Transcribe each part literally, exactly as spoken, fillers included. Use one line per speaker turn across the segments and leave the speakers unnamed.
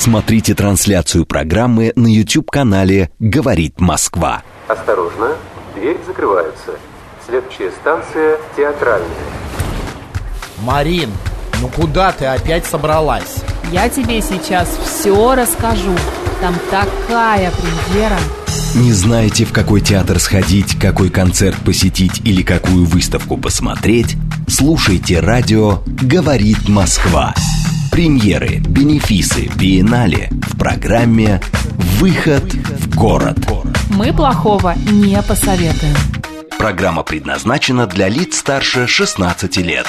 Смотрите трансляцию программы на YouTube-канале «Говорит Москва».
Осторожно, дверь закрывается. Следующая станция Театральная.
Марин, ну куда ты опять собралась?
Я тебе сейчас все расскажу. Там такая премьера.
Не знаете, в какой театр сходить, какой концерт посетить или какую выставку посмотреть? Слушайте радио «Говорит Москва». Премьеры, бенефисы, биеннале в программе «Выход в город».
Мы плохого не посоветуем.
Программа предназначена для лиц старше шестнадцати лет.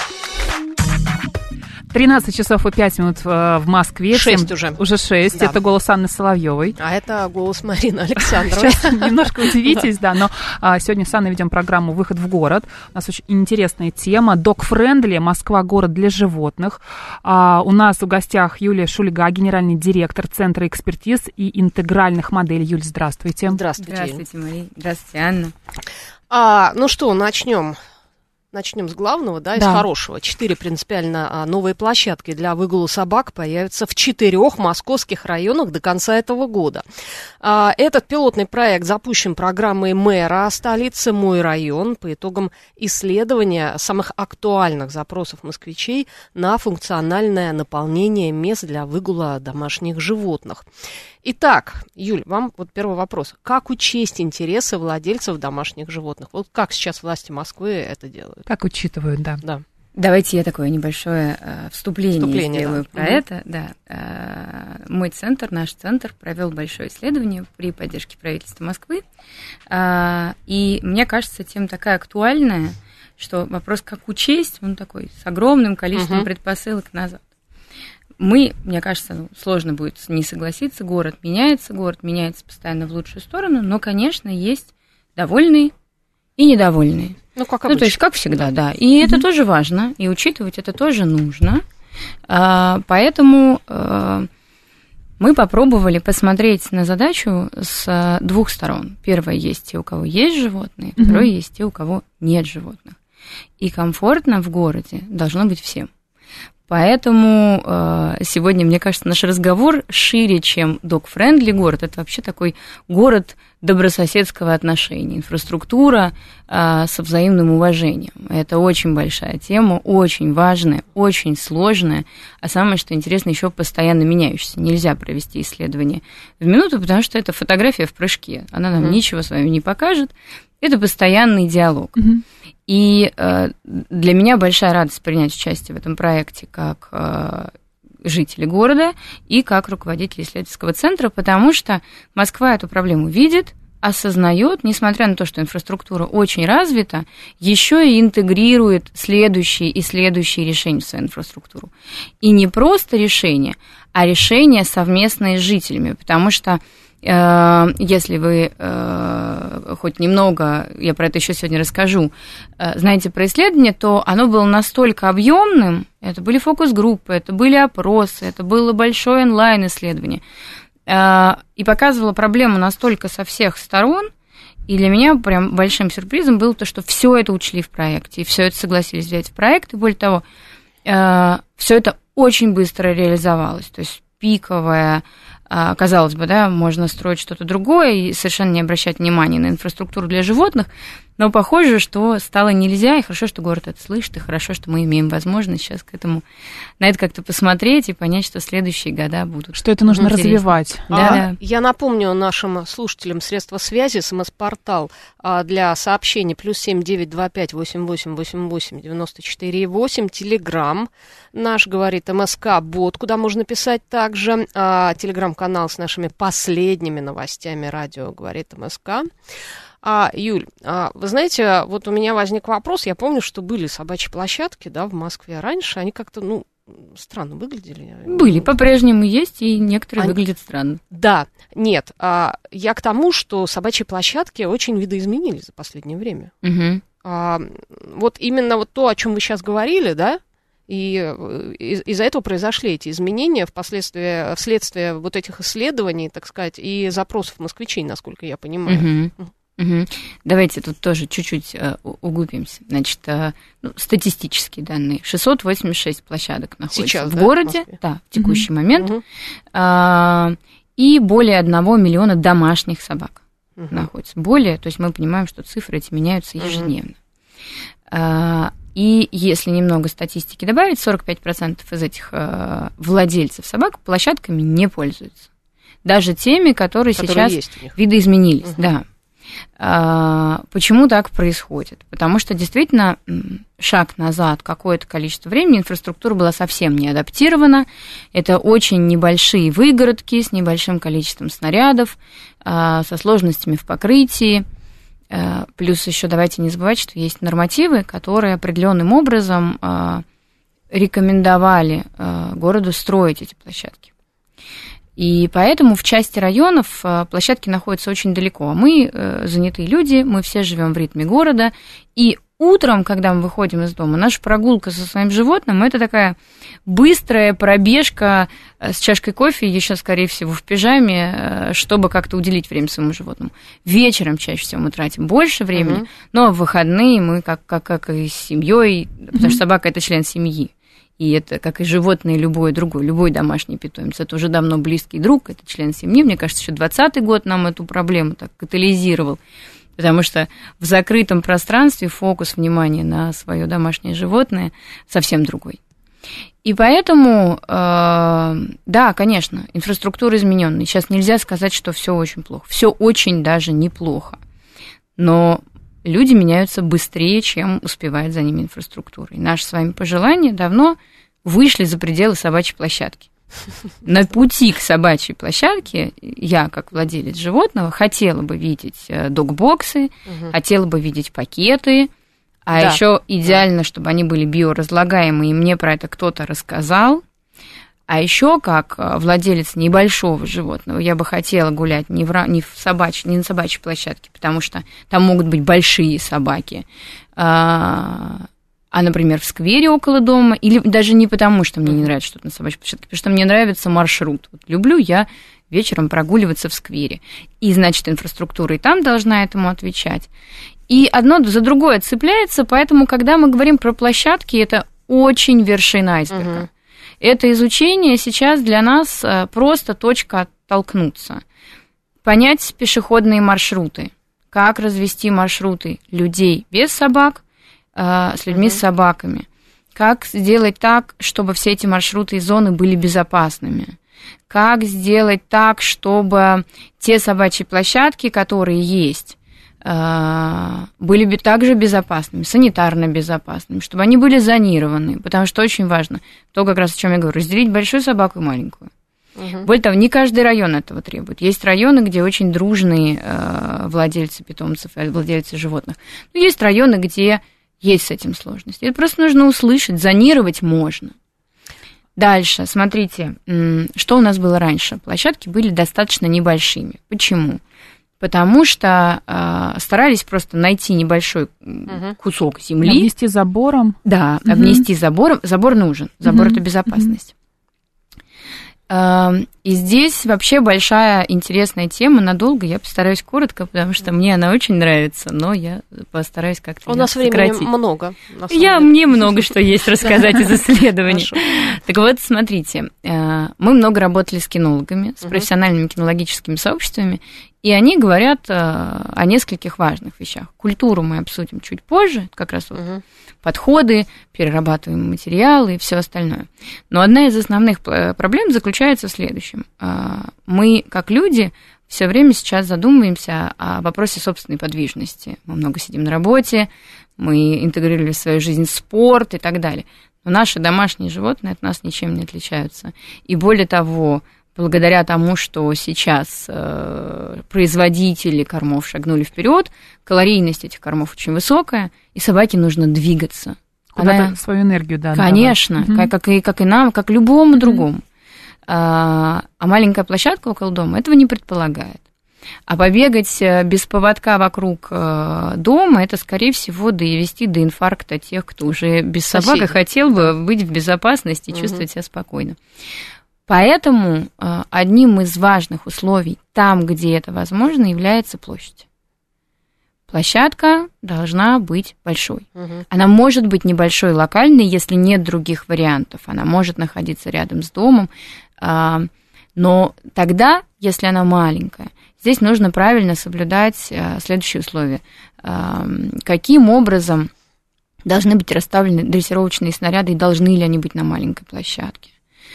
тринадцать часов и пять минут в Москве.
шесть уже.
Уже шесть.
Да.
Это голос Анны Соловьевой.
А это голос Марины Александровой.
Сейчас немножко удивитесь, да, но а, сегодня с Анной ведем программу «Выход в город». У нас очень интересная тема. Dog-friendly. Москва – город для животных. А, у нас в гостях Юлия Шульга, генеральный директор Центра экспертиз и интегральных моделей. Юль, здравствуйте.
Здравствуйте.
Здравствуйте, Мария. Здравствуйте, Анна.
А, ну что, начнем. Начнем с главного, да, из
Да.
хорошего. Четыре принципиально а, новые площадки для выгула собак появятся в четырех московских районах до конца этого года. А, этот пилотный проект запущен программой мэра столицы «Мой район» по итогам исследования самых актуальных запросов москвичей на функциональное наполнение мест для выгула домашних животных. Итак, Юль, вам вот первый вопрос. Как учесть интересы владельцев домашних животных? Вот как сейчас власти Москвы это делают?
Как учитывают, да.
Да.
Давайте я такое небольшое э, вступление,
Вступление,
сделаю
да.
про
Мгм.
это. Да. Э, мой центр, наш центр провел большое исследование при поддержке правительства Москвы. Э, и мне кажется, тема такая актуальная, что вопрос, как учесть, он такой с огромным количеством
Мгм.
предпосылок назад. Мы, мне кажется, сложно будет не согласиться, город меняется, город меняется постоянно в лучшую сторону, но, конечно, есть довольные и недовольные.
Ну, как
Ну,
обычно.
то есть, как всегда, да. И это тоже важно, и учитывать это тоже нужно. А, поэтому а, мы попробовали посмотреть на задачу с двух сторон. Первое, есть те, у кого есть животные,
Мгм.
второе, есть те, у кого нет животных. И комфортно в городе должно быть всем. Поэтому э, сегодня, мне кажется, наш разговор шире, чем dog-friendly город. Это вообще такой город добрососедского отношения, инфраструктура э, со взаимным уважением. Это очень большая тема, очень важная, очень сложная, а самое, что интересно, еще постоянно меняющаяся. Нельзя провести исследование в минуту, потому что это фотография в прыжке. Она нам mm-hmm. ничего с вами не покажет. Это постоянный диалог.
Mm-hmm.
И э, для меня большая радость принять участие в этом проекте как э, жители города и как руководитель исследовательского центра, потому что Москва эту проблему видит, осознает, несмотря на то, что инфраструктура очень развита, еще и интегрирует следующие и следующие решения в свою инфраструктуру. И не просто решения, а решения совместные с жителями, потому что если вы э, хоть немного, я про это еще сегодня расскажу, э, знаете про исследование, то оно было настолько объемным, это были фокус-группы, это были опросы, это было большое онлайн-исследование, э, и показывало проблему настолько со всех сторон, и для меня прям большим сюрпризом было то, что все это учли в проекте, и все это согласились взять в проект, и более того, э, все это очень быстро реализовалось, то есть пиковая, казалось бы, да, можно строить что-то другое и совершенно не обращать внимания на инфраструктуру для животных, но похоже, что стало нельзя, и хорошо, что город это слышит, и хорошо, что мы имеем возможность сейчас к этому, на это как-то посмотреть и понять, что следующие года будут.
Что это нужно
интереснее.
развивать.
А,
Да.
Я напомню нашим слушателям средства связи, СМС-портал а, для сообщений плюс семь девять два пять восемь восемь восемь восемь девяносто четыре восемь, Телеграм наш, говорит МСК Бот, куда можно писать также, а, Телеграм-канал с нашими последними новостями радио, говорит МСК. А, Юль, а, вы знаете, вот у меня возник вопрос, я помню, что были собачьи площадки, да, в Москве раньше, они как-то, ну, странно выглядели.
Были, по-прежнему есть, и некоторые
Они...
выглядят странно.
Да, нет, а, я к тому, что собачьи площадки очень видоизменились за последнее время.
Угу.
А, вот именно вот то, о чем вы сейчас говорили, да, и из- из-за этого произошли эти изменения впоследствии, вследствие вот этих исследований, так сказать, и запросов москвичей, насколько я понимаю.
Угу. Угу. Давайте тут тоже чуть-чуть э, углубимся. Значит, э, ну, статистические данные. шестьсот восемьдесят шесть площадок находятся
сейчас,
в
да,
городе,
в
да, в текущий угу. момент,
угу.
э, и более одного миллиона домашних собак угу. находятся. Более, то есть мы понимаем, что цифры эти меняются ежедневно. Угу. Э, и если немного статистики добавить, сорок пять процентов из этих э, владельцев собак площадками не пользуются. Даже теми, которые, которые сейчас видоизменились, угу. да. Почему так происходит? Потому что действительно шаг назад какое-то количество времени инфраструктура была совсем не адаптирована. Это очень небольшие выгородки с небольшим количеством снарядов, со сложностями в покрытии. Плюс еще давайте не забывать, что есть нормативы, которые определенным образом рекомендовали городу строить эти площадки. И поэтому в части районов площадки находятся очень далеко. А мы занятые люди, мы все живем в ритме города. И утром, когда мы выходим из дома, наша прогулка со своим животным – это такая быстрая пробежка с чашкой кофе, еще, скорее всего, в пижаме, чтобы как-то уделить время своему животному. Вечером чаще всего мы тратим больше времени, uh-huh. но в выходные мы, как, как, как и с семьей, потому uh-huh. что собака – это член семьи. И это, как и животное, любое другое, любой домашний питомец, это уже давно близкий друг, это член семьи. Мне кажется, еще двадцатый год нам эту проблему так катализировал, потому что в закрытом пространстве фокус внимания на свое домашнее животное совсем другой. И поэтому, э, да, конечно, инфраструктура измененная. Сейчас нельзя сказать, что все очень плохо. Все очень даже неплохо. Но люди меняются быстрее, чем успевает за ними инфраструктура. И наши с вами пожелания давно вышли за пределы собачьей площадки. На пути к собачьей площадке я, как владелец животного, хотела бы видеть док-боксы, угу. хотела бы видеть пакеты, а да. еще идеально, чтобы они были биоразлагаемые, и мне про это кто-то рассказал. А еще, как владелец небольшого животного, я бы хотела гулять не, в, не, в собач, не на собачьей площадке, потому что там могут быть большие собаки, а, а, например, в сквере около дома, или даже не потому, что мне не нравится что-то на собачьей площадке, потому что мне нравится маршрут. Вот люблю я вечером прогуливаться в сквере, и, значит, инфраструктура и там должна этому отвечать. И одно за другое цепляется, поэтому, когда мы говорим про площадки, это очень вершина айсберга. Угу. Это изучение сейчас для нас просто точка оттолкнуться. Понять пешеходные маршруты, как развести маршруты людей без собак с людьми mm-hmm. с собаками, как сделать так, чтобы все эти маршруты и зоны были безопасными, как сделать так, чтобы те собачьи площадки, которые есть, были также безопасными, санитарно безопасными, чтобы они были зонированы, потому что очень важно, то как раз о чем я говорю, разделить большую собаку и маленькую. Угу. Более того, не каждый район этого требует. Есть районы, где очень дружные э, владельцы питомцев, владельцы животных. Но есть районы, где есть с этим сложности. Это просто нужно услышать, зонировать можно. Дальше, смотрите, что у нас было раньше. Площадки были достаточно небольшими. Почему? Потому что э, старались просто найти небольшой угу. кусок земли.
Обнести забором.
Да, угу. обнести забором. Забор нужен. Забор угу. – это безопасность. Угу. Э, и здесь вообще большая интересная тема. Надолго я постараюсь коротко, потому что мне она очень нравится, но я постараюсь как-то
У нас
сократить.
времени много.
Я, мне много что есть рассказать из исследований. Так вот, смотрите, мы много работали с кинологами, с профессиональными кинологическими сообществами, и они говорят о нескольких важных вещах. Культуру мы обсудим чуть позже, как раз вот uh-huh. подходы, перерабатываемые материалы и все остальное. Но одна из основных проблем заключается в следующем. Мы, как люди, все время сейчас задумываемся о вопросе собственной подвижности. Мы много сидим на работе, мы интегрировали в свою жизнь спорт и так далее. Но наши домашние животные от нас ничем не отличаются. И более того, благодаря тому, что сейчас э, производители кормов шагнули вперед, калорийность этих кормов очень высокая, и собаке нужно двигаться.
Куда-то Она... свою энергию, да.
Конечно, угу. как, как, и, как и нам, как любому другому. А, а маленькая площадка около дома этого не предполагает. А побегать без поводка вокруг дома, это, скорее всего, довести до инфаркта тех, кто уже без собак и хотел бы быть в безопасности и угу. чувствовать себя спокойно. Поэтому одним из важных условий там, где это возможно, является площадь. площадка должна быть большой.
Угу.
Она может быть небольшой, локальной, если нет других вариантов. Она может находиться рядом с домом, но тогда, если она маленькая, здесь нужно правильно соблюдать следующие условия. Каким образом должны быть расставлены дрессировочные снаряды, и должны ли они быть на маленькой площадке?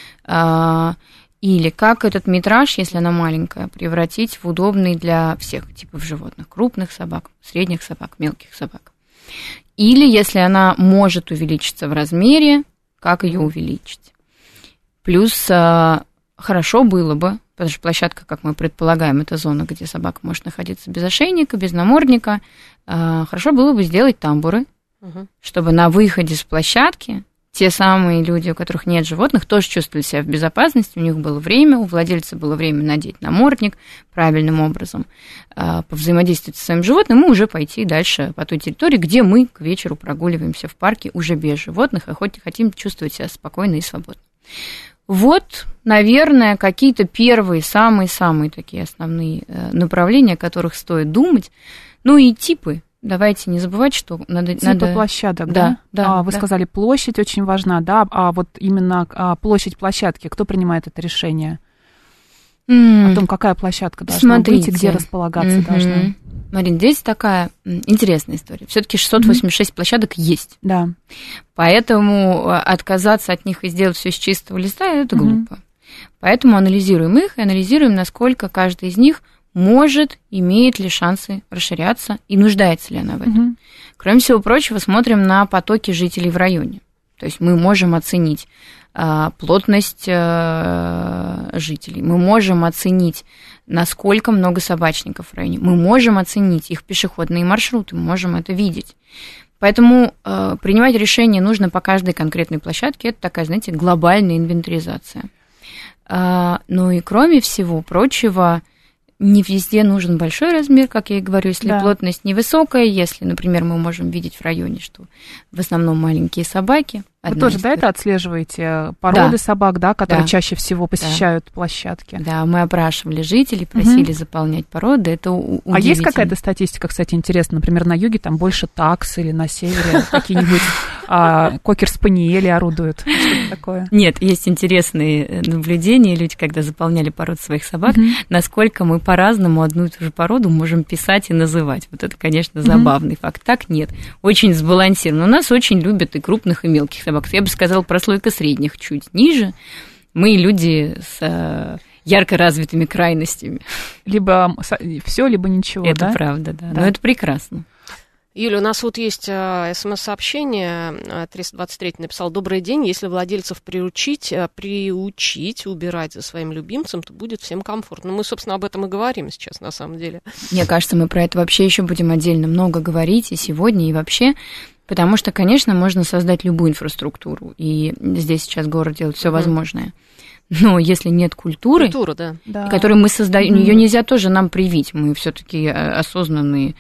Или как этот метраж, если она маленькая, превратить в удобный для всех типов животных, крупных собак, средних собак, мелких собак. Или если она может увеличиться в размере, как ее увеличить. Плюс хорошо было бы, потому что площадка, как мы предполагаем, это зона, где собака может находиться без ошейника, без намордника, хорошо было бы сделать тамбуры, угу. чтобы на выходе с площадки те самые люди, у которых нет животных, тоже чувствовали себя в безопасности, у них было время, у владельца было время надеть намордник правильным образом, повзаимодействовать со своим животным и уже пойти дальше по той территории, где мы к вечеру прогуливаемся в парке уже без животных, а хоть хотим чувствовать себя спокойно и свободно. Вот, наверное, какие-то первые, самые-самые такие основные направления, о которых стоит думать, ну и типы. Давайте не забывать, что надо...
Типы
надо...
площадок, да?
Да, да,
а, вы
да.
сказали, площадь очень важна, да? А вот именно а, площадь площадки, кто принимает это решение? Mm. О том, какая площадка должна
Смотрите.
быть и где располагаться mm-hmm. должна?
Марин, здесь такая интересная история. Все-таки шестьсот восемьдесят шесть mm-hmm. площадок есть.
Да.
Поэтому отказаться от них и сделать все с чистого листа – это mm-hmm. глупо. Поэтому анализируем их и анализируем, насколько каждый из них может, имеет ли шансы расширяться и нуждается ли она в этом. Угу. Кроме всего прочего, смотрим на потоки жителей в районе. То есть мы можем оценить а, плотность а, жителей, мы можем оценить, насколько много собачников в районе, мы можем оценить их пешеходные маршруты, мы можем это видеть. Поэтому а, принимать решение нужно по каждой конкретной площадке. Это такая, знаете, глобальная инвентаризация. А, ну и кроме всего прочего, не везде нужен большой размер, как я и говорю, если да. плотность невысокая, если, например, мы можем видеть в районе, что в основном маленькие собаки.
Вы тоже, да, это отслеживаете породы да. собак, да, которые
да.
чаще всего посещают
да.
площадки?
Да, мы опрашивали жителей, просили угу. заполнять породы, это удивительно.
А есть какая-то статистика, кстати, интересная? Например, на юге там больше такс или на севере какие-нибудь кокер-спаниели орудуют? Что-то такое?
Нет, есть интересные наблюдения, люди, когда заполняли породы своих собак, насколько мы по-разному одну и ту же породу можем писать и называть. Вот это, конечно, забавный факт. Так нет, очень сбалансировано. У нас очень любят и крупных, и мелких собак. Я бы сказала, прослойка средних чуть ниже. Мы люди с ярко развитыми крайностями.
Либо все, либо ничего,
это
да?
Правда, да.
да.
Но это прекрасно.
Юля, у нас вот есть смс-сообщение, триста двадцать три написал: «Добрый день, если владельцев приучить, приучить убирать за своим любимцем, то будет всем комфортно». Мы, собственно, об этом и говорим сейчас, на самом деле.
Мне кажется, мы про это вообще еще будем отдельно много говорить и сегодня, и вообще, потому что, конечно, можно создать любую инфраструктуру, и здесь сейчас город делает все mm-hmm. возможное. Но если нет культуры,
Культура, да. Да.
которую мы создаем, mm-hmm. ее нельзя тоже нам привить. Мы все-таки осознанные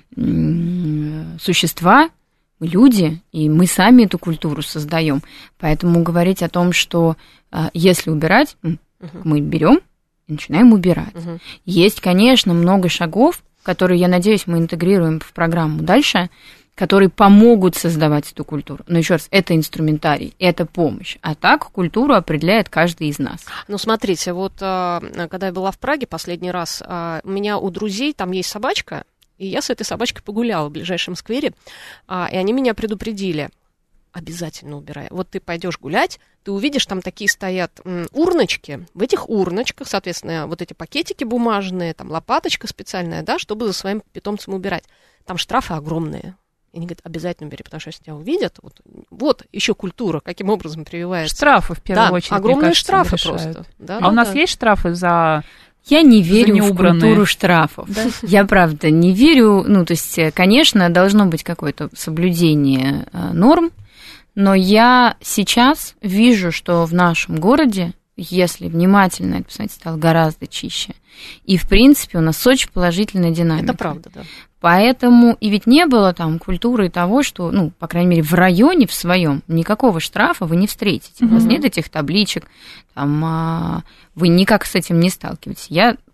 существа, мы люди, и мы сами эту культуру создаем. Поэтому говорить о том, что если убирать, mm-hmm. мы берем и начинаем убирать. Mm-hmm. Есть, конечно, много шагов, которые, я надеюсь, мы интегрируем в программу дальше, которые помогут создавать эту культуру. Но еще раз, это инструментарий, это помощь. А так культуру определяет каждый из нас.
Ну, смотрите, вот когда я была в Праге последний раз, у меня у друзей там есть собачка, и я с этой собачкой погуляла в ближайшем сквере, и они меня предупредили: обязательно убирай. Вот ты пойдешь гулять, ты увидишь, там такие стоят урночки. В этих урночках, соответственно, вот эти пакетики бумажные, там лопаточка специальная, да, чтобы за своим питомцем убирать. Там штрафы огромные. И они говорят: обязательно бери, потому что если тебя увидят, вот, вот еще культура, каким образом прививается.
Штрафы, в первую
да,
очередь,
огромные
кажется,
штрафы
решают.
Просто. Да,
а
да,
у нас
да.
есть штрафы за...
Я не верю в культуру штрафов.
Да?
Я, правда, не верю. Ну, то есть, конечно, должно быть какое-то соблюдение норм, но я сейчас вижу, что в нашем городе, если внимательно это посмотреть, стало гораздо чище. И, в принципе, у нас очень положительная динамика.
Это правда, да.
Поэтому и ведь не было там культуры того, что, ну, по крайней мере, в районе в своем никакого штрафа вы не встретите. Mm-hmm. У вас нет этих табличек, там, а, вы никак с этим не сталкиваетесь. Я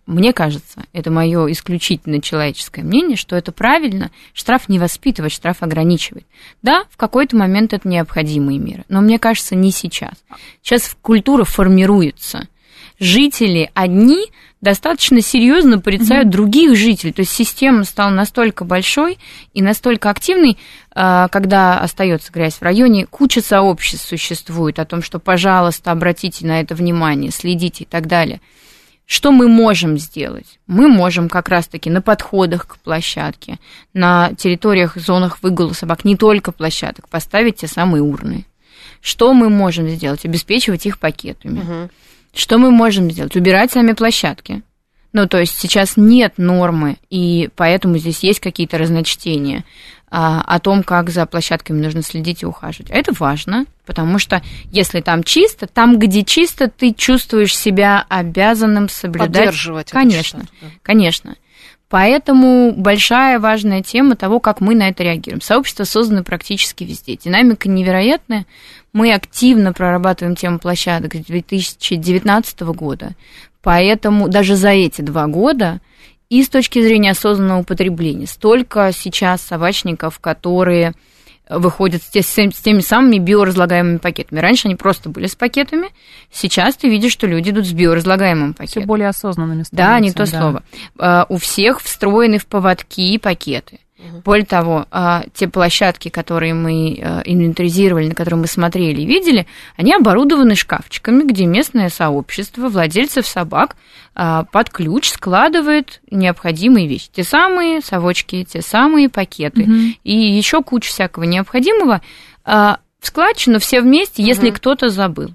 мне кажется, это мое исключительно человеческое мнение, что это правильно, штраф не воспитывает, штраф ограничивает. Да, в какой-то момент это необходимые меры, но мне кажется, не сейчас. Сейчас культура формируется. Жители одни достаточно серьезно порицают mm-hmm. других жителей. То есть система стала настолько большой и настолько активной, когда остается грязь в районе, куча сообществ существует о том, что, пожалуйста, обратите на это внимание, следите и так далее. Что мы можем сделать? Мы можем как раз-таки на подходах к площадке, на территориях, зонах выгула собак, не только площадок, поставить те самые урны. Что мы можем сделать? Обеспечивать их пакетами. Mm-hmm. Что мы можем сделать? Убирать сами площадки. Ну, то есть сейчас нет нормы, и поэтому здесь есть какие-то разночтения а, о том, как за площадками нужно следить и ухаживать. А это важно, потому что если там чисто, там, где чисто, ты чувствуешь себя обязанным соблюдать.
Поддерживать.
Конечно,
чистоту, да.
конечно. Поэтому большая важная тема того, как мы на это реагируем. Сообщество создано практически везде. Динамика невероятная. Мы активно прорабатываем тему площадок с две тысячи девятнадцатого года. Поэтому даже за эти два года и с точки зрения осознанного употребления столько сейчас собачников, которые выходят с, те, с теми самыми биоразлагаемыми пакетами. Раньше они просто были с пакетами, сейчас ты видишь, что люди идут с биоразлагаемым пакетом.
Все более осознанными становятся.
Да, не то
да.
слово. Uh, у всех встроены в поводки пакеты. Угу. Более того, uh, те площадки, которые мы uh, инвентаризировали, на которые мы смотрели и видели, они оборудованы шкафчиками, где местное сообщество владельцев собак uh, под ключ складывает необходимые вещи. Те самые совочки, те самые пакеты угу. и еще куча всякого необходимого uh, в складчину все вместе, если угу. кто-то забыл.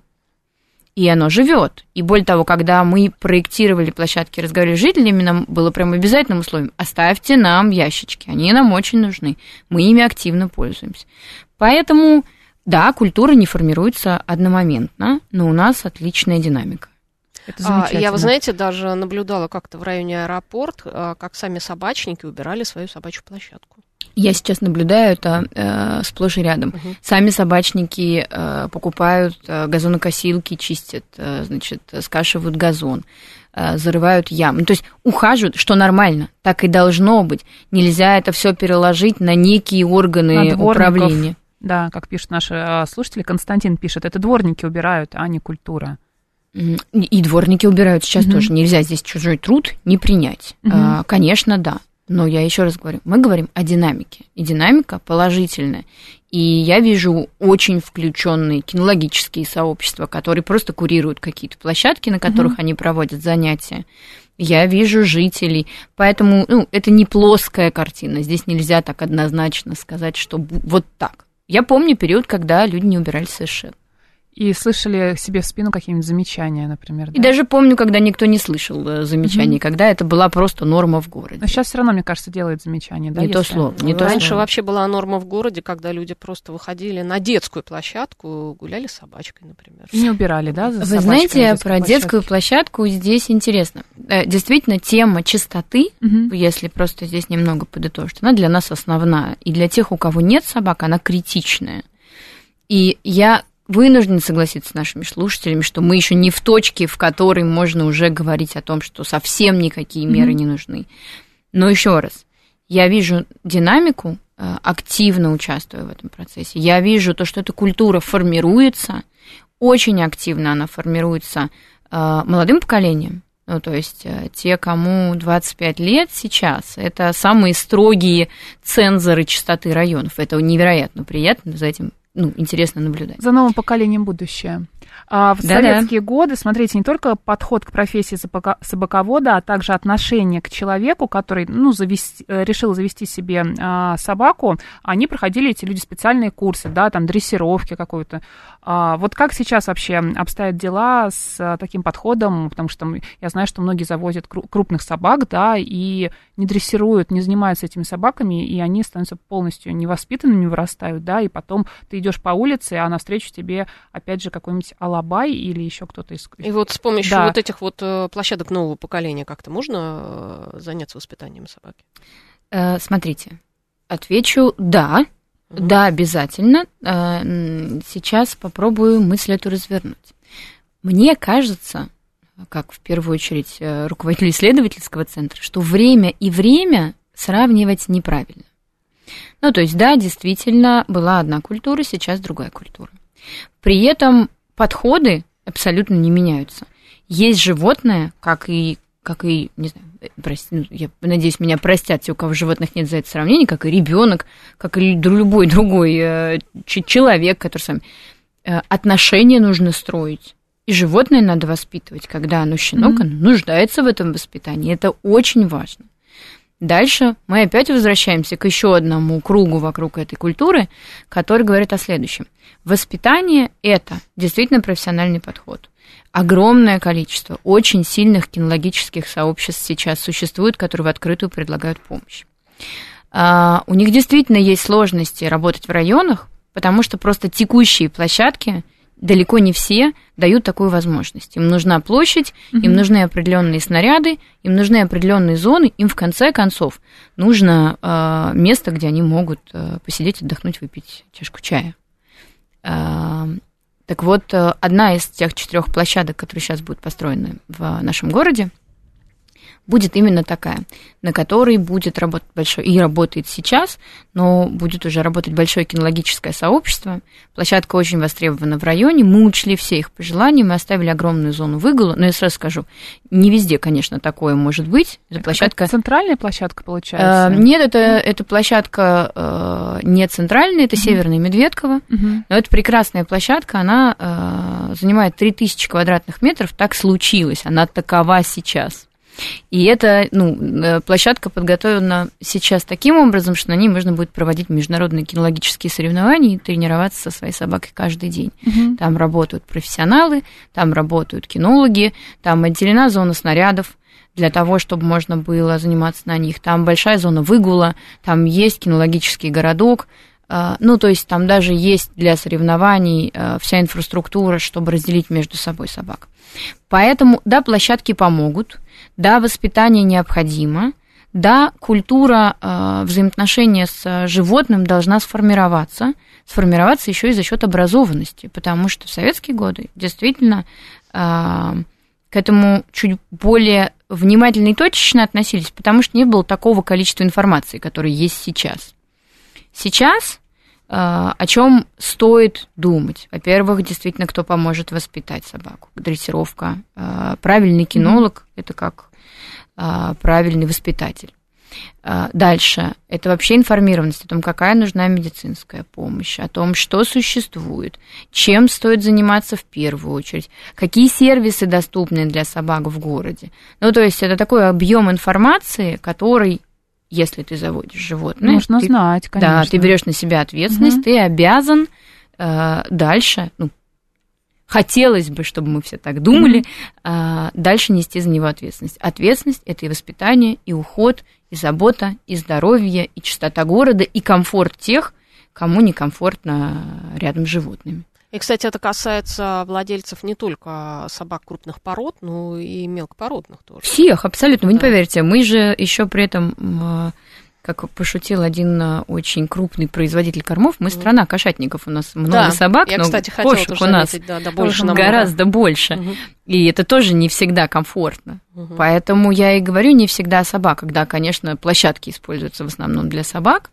И оно живет. И более того, когда мы проектировали площадки, разговаривали с жителями, нам было прям обязательным условием: оставьте нам ящички, они нам очень нужны, мы ими активно пользуемся. Поэтому, да, культура не формируется одномоментно, но у нас отличная динамика.
Это замечательно. Я, вы знаете, даже наблюдала как-то в районе аэропорт, как сами собачники убирали свою собачью площадку.
Я сейчас наблюдаю это э, сплошь и рядом. Uh-huh. Сами собачники э, покупают э, газонокосилки, чистят, э, значит, скашивают газон, э, зарывают ямы. Ну, то есть ухаживают, что нормально, так и должно быть. Нельзя это все переложить на некие органы управления.
Да, как пишут наши слушатели, Константин пишет, это дворники убирают, а не культура.
И дворники убирают сейчас uh-huh. тоже. Нельзя здесь чужой труд не принять. Uh-huh. А, конечно, да. Но я еще раз говорю, мы говорим о динамике, и динамика положительная. И я вижу очень включенные кинологические сообщества, которые просто курируют какие-то площадки, на которых mm-hmm. они проводят занятия. Я вижу жителей, поэтому ну, это не плоская картина, здесь нельзя так однозначно сказать, что вот так. Я помню период, когда люди не убирались совершенно.
И слышали себе в спину какие-нибудь замечания, например.
И
да?
даже помню, когда никто не слышал замечаний, mm-hmm. когда это была просто норма в городе.
Но сейчас все равно, мне кажется, делают замечания. Да,
не то слово. Не
ну,
то
раньше
слово.
Вообще была норма в городе, когда люди просто выходили на детскую площадку, гуляли с собачкой, например.
И не убирали, да, за
Вы знаете, про детскую площадку здесь интересно. Действительно, тема чистоты, mm-hmm. если просто здесь немного подытожить, она для нас основная. И для тех, у кого нет собак, она критичная. И я... вынуждены согласиться с нашими слушателями, что мы еще не в точке, в которой можно уже говорить о том, что совсем никакие меры mm-hmm. не нужны. Но еще раз, я вижу динамику, активно участвую в этом процессе. Я вижу то, что эта культура формируется, очень активно она формируется молодым поколением. Ну, то есть те, кому двадцать пять лет сейчас, это самые строгие цензоры чистоты районов. Это невероятно приятно, за этим ну, интересно наблюдать.
За новым поколением будущее. А в да, советские да. годы, смотрите, не только подход к профессии собаковода, а также отношение к человеку, который ну, завести, решил завести себе а, собаку, они проходили, эти люди, специальные курсы, да, там, дрессировки какой-то. А, вот как сейчас вообще обстоят дела с а, таким подходом, потому что я знаю, что многие завозят крупных собак, да, и не дрессируют, не занимаются этими собаками, и они становятся полностью невоспитанными, вырастают, да, и потом ты идешь по улице, а навстречу тебе, опять же, какой-нибудь алабай или еще кто-то из...
И вот с помощью
да.
вот этих вот площадок нового поколения как-то можно заняться воспитанием собаки?
Смотрите, отвечу «да». Mm-hmm. Да, обязательно. Сейчас попробую мысль эту развернуть. Мне кажется, как в первую очередь руководитель исследовательского центра, что время и время сравнивать неправильно. Ну, то есть, да, действительно, была одна культура, сейчас другая культура. При этом подходы абсолютно не меняются. Есть животное, как и, как и не знаю, прости, ну, я надеюсь, меня простят те, у кого животных нет за это сравнение, как и ребенок, как и любой другой э, человек, который с вами. Э, отношения нужно строить. И животное надо воспитывать, когда оно щенок, mm-hmm. оно нуждается в этом воспитании. Это очень важно. Дальше мы опять возвращаемся к еще одному кругу вокруг этой культуры, который говорит о следующем. Воспитание – это действительно профессиональный подход. Огромное количество очень сильных кинологических сообществ сейчас существует, которые в открытую предлагают помощь. У них действительно есть сложности работать в районах, потому что просто текущие площадки далеко не все дают такую возможность. Им нужна площадь, mm-hmm. им нужны определенные снаряды, им нужны определенные зоны, им в конце концов нужно э, место, где они могут э, посидеть, отдохнуть, выпить чашку чая. Э, так вот, э, одна из тех четырех площадок, которые сейчас будут построены в нашем городе, будет именно такая, на которой будет работать большое, и работает сейчас, но будет уже работать большое кинологическое сообщество. Площадка очень востребована в районе, мы учли все их пожелания, мы оставили огромную зону выгула, но я сразу скажу, не везде, конечно, такое может быть. Это, это площадка...
центральная площадка, получается?
Э, нет, это, это площадка э, не центральная, это mm-hmm. Северная Медведково, mm-hmm. но это прекрасная площадка, она э, занимает три тысячи квадратных метров, так случилось, она такова сейчас. И эта ну, площадка подготовлена сейчас таким образом, что на ней можно будет проводить международные кинологические соревнования и тренироваться со своей собакой каждый день. Угу. Там работают профессионалы, там работают кинологи, там отделена зона снарядов для того, чтобы можно было заниматься на них. Там большая зона выгула, там есть кинологический городок. Ну, то есть там даже есть для соревнований вся инфраструктура, чтобы разделить между собой собак. Поэтому, да, площадки помогут, да, воспитание необходимо, да, культура э, взаимоотношения с животным должна сформироваться, сформироваться еще и за счет образованности, потому что в советские годы действительно э, к этому чуть более внимательно и точечно относились, потому что не было такого количества информации, которое есть сейчас. Сейчас о чем стоит думать? Во-первых, действительно, кто поможет воспитать собаку? Дрессировка. Правильный кинолог mm-hmm. – это как правильный воспитатель. Дальше. Это вообще информированность о том, какая нужна медицинская помощь, о том, что существует, чем стоит заниматься в первую очередь, какие сервисы доступны для собак в городе. Ну, то есть это такой объем информации, который... Если ты заводишь животное,
нужно
ты,
знать, конечно.
Да, ты берешь на себя ответственность, угу. ты обязан э, дальше, ну, хотелось бы, чтобы мы все так думали, угу. э, дальше нести за него ответственность. Ответственность – это и воспитание, и уход, и забота, и здоровье, и чистота города, и комфорт тех, кому некомфортно рядом с животными.
И, кстати, это касается владельцев не только собак крупных пород, но и мелкопородных тоже.
Всех, абсолютно. Вы да. не поверите, мы же еще при этом, как пошутил один очень крупный производитель кормов, мы страна кошатников, у нас много
да,
собак,
я,
но
кстати,
кошек у нас
заметить, да, да, больше
гораздо больше. Угу. И это тоже не всегда комфортно. Угу. Поэтому я и говорю, не всегда о собаках. Да, конечно, площадки используются в основном для собак,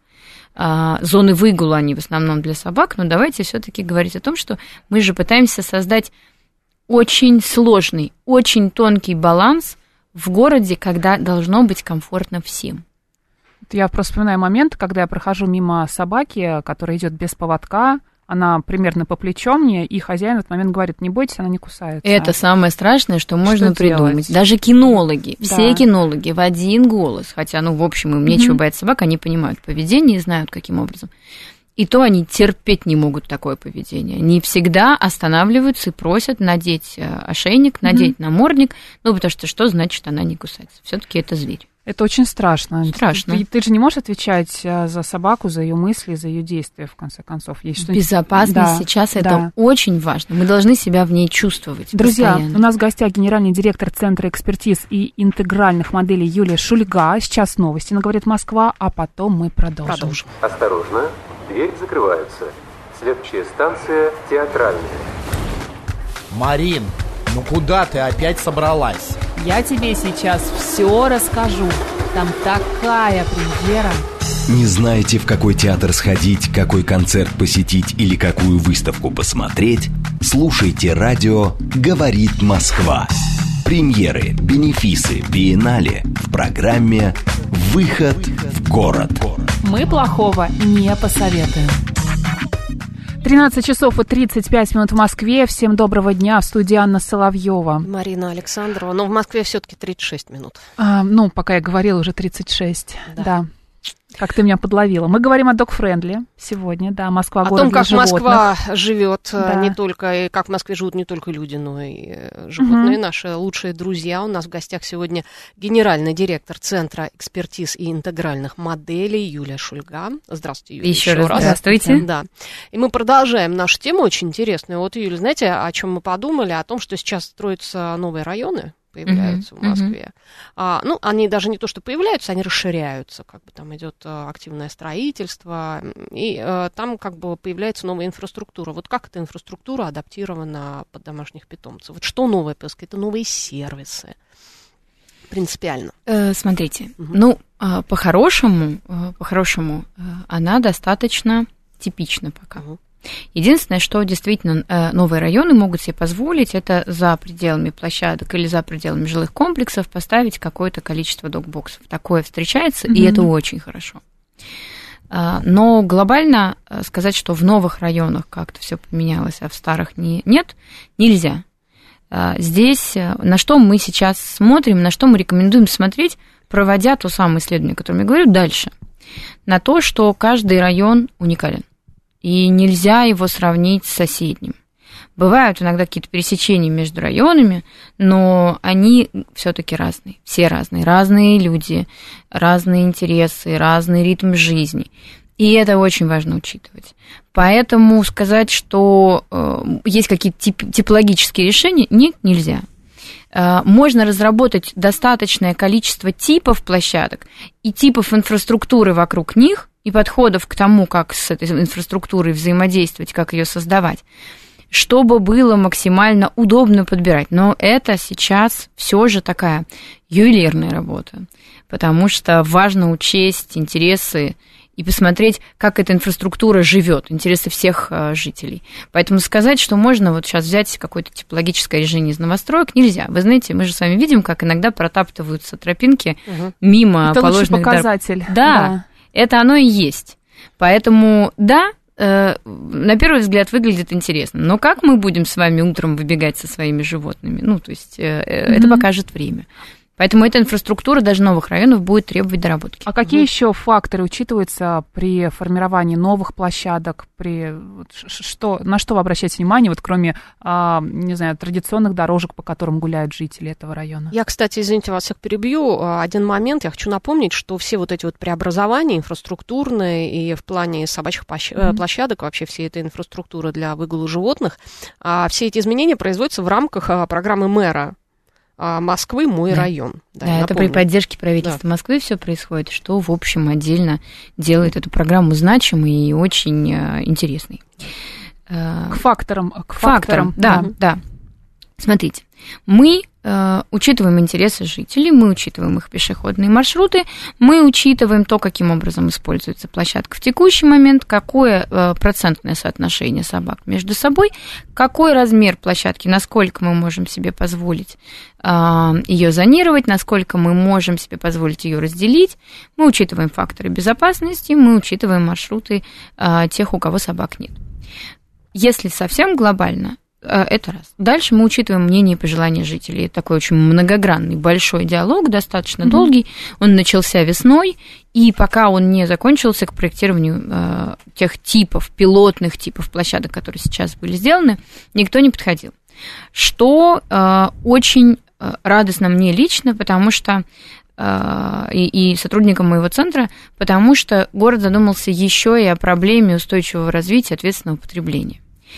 зоны выгула, они в основном для собак, но давайте все-таки говорить о том, что мы же пытаемся создать очень сложный, очень тонкий баланс в городе, когда должно быть комфортно всем.
Я просто вспоминаю момент, когда я прохожу мимо собаки, которая идет без поводка, она примерно по плечо мне, и хозяин в этот момент говорит: не бойтесь, она не кусается.
Это самое страшное, что можно
что
придумать.
Делать?
Даже кинологи,
да.
все кинологи в один голос, хотя, ну, в общем, им нечего mm-hmm. бояться собак, они понимают поведение и знают, каким образом. И то они терпеть не могут такое поведение. Они всегда останавливаются и просят надеть ошейник, надеть mm-hmm. намордник, ну, потому что что значит она не кусается? Все-таки это зверь.
Это очень страшно.
Страшно.
Ты, ты же не можешь отвечать за собаку, за ее мысли, за ее действия, в конце концов. Есть
Безопасность да, сейчас да. это очень важно. Мы должны себя в ней чувствовать.
Друзья,
постоянно.
У нас в гостях генеральный директор Центра экспертиз и интегральных моделей Юлия Шульга. Сейчас новости на «Говорит Москва», а потом мы продолжим.
продолжим.
Осторожно, двери закрываются. Следующая станция Театральная.
Марин, Ну куда ты опять собралась?
Я тебе сейчас все расскажу. Там такая премьера.
Не знаете, в какой театр сходить, какой концерт посетить или какую выставку посмотреть? Слушайте радио «Говорит Москва». Премьеры, бенефисы, биеннале в программе «Выход в город».
Мы плохого не посоветуем. тринадцать часов и тридцать пять минут в Москве. Всем доброго дня. В студии Анна Соловьева.
Марина Александрова. Но в Москве все-таки тридцать шесть минут.
А, ну, пока я говорила, уже тридцать шесть. Да. да. Как ты меня подловила. Мы говорим о док-френдли сегодня, да, Москва, город
для животных. О том, как
животных.
Москва живет,
да.
не только, и как в Москве живут не только люди, но и животные, угу. Наши лучшие друзья. У нас в гостях сегодня генеральный директор Центра экспертиз и интегральных моделей Юлия Шульга. Здравствуйте, Юлия.
Еще, еще раз. Здравствуйте.
Да. И мы продолжаем нашу тему, очень интересную. Вот, Юля, знаете, о чем мы подумали? О том, что сейчас строятся новые районы. Появляются uh-huh, в Москве. Uh-huh. А, ну, они даже не то, что появляются, они расширяются, как бы там идет а, активное строительство, и а, там как бы появляется новая инфраструктура. Вот как эта инфраструктура адаптирована под домашних питомцев? Вот что новое поиск? Это новые сервисы. Принципиально.
Э, смотрите, uh-huh. ну, а, по-хорошему, а, по-хорошему, а, она достаточно типична пока. Uh-huh. Единственное, что действительно новые районы могут себе позволить, это за пределами площадок или за пределами жилых комплексов поставить какое-то количество док-боксов. Такое встречается, mm-hmm. и это очень хорошо. Но глобально сказать, что в новых районах как-то все поменялось, а в старых не, нет, нельзя. Здесь на что мы сейчас смотрим, на что мы рекомендуем смотреть, проводя то самое исследование, о котором я говорю, дальше. На то, что каждый район уникален. И нельзя его сравнить с соседним. Бывают иногда какие-то пересечения между районами, но они все-таки разные. Все разные. Разные люди, разные интересы, разный ритм жизни. И это очень важно учитывать. Поэтому сказать, что э, есть какие-то тип- типологические решения, нет, нельзя. Э, можно разработать достаточное количество типов площадок и типов инфраструктуры вокруг них, и подходов к тому, как с этой инфраструктурой взаимодействовать, как ее создавать, чтобы было максимально удобно подбирать. Но это сейчас все же такая ювелирная работа, потому что важно учесть интересы и посмотреть, как эта инфраструктура живет, интересы всех жителей. Поэтому сказать, что можно вот сейчас взять какое-то типологическое решение из новостроек, нельзя. Вы знаете, мы же с вами видим, как иногда протаптываются тропинки угу. мимо
это
положенных...
Это лучший показатель.
Дор... Да. да. Это оно и есть. Поэтому, да, э, на первый взгляд выглядит интересно. Но как мы будем с вами утром выбегать со своими животными? Ну, то есть э, mm-hmm. это покажет время. Поэтому эта инфраструктура даже новых районов будет требовать доработки.
А какие mm-hmm. еще факторы учитываются при формировании новых площадок? При что, на что вы обращаете внимание, вот кроме, а, не знаю, традиционных дорожек, по которым гуляют жители этого района?
Я, кстати, извините, вас всех перебью. Один момент. Я хочу напомнить, что все вот эти вот преобразования инфраструктурные и в плане собачьих mm-hmm. площадок, вообще всей этой инфраструктуры для выгула животных, все эти изменения производятся в рамках программы мэра Москвы «Мой да. район».
Да, да это при поддержке правительства да. Москвы все происходит, что, в общем, отдельно делает эту программу значимой и очень интересной.
К факторам.
К факторам, да, mm-hmm. да. Смотрите, мы э, учитываем интересы жителей, мы учитываем их пешеходные маршруты, мы учитываем то, каким образом используется площадка в текущий момент, какое э, процентное соотношение собак между собой, какой размер площадки, насколько мы можем себе позволить э, ее зонировать, насколько мы можем себе позволить ее разделить, мы учитываем факторы безопасности, мы учитываем маршруты э, тех, у кого собак нет. Если совсем глобально, это раз. Дальше мы учитываем мнение и пожелания жителей. Это такой очень многогранный, большой диалог, достаточно mm-hmm. долгий. Он начался весной, и пока он не закончился, к проектированию э, тех типов, пилотных типов площадок, которые сейчас были сделаны, никто не подходил. Что э, очень радостно мне лично, потому что э, и, и сотрудникам моего центра, потому что город задумался еще и о проблеме устойчивого развития ответственного потребления.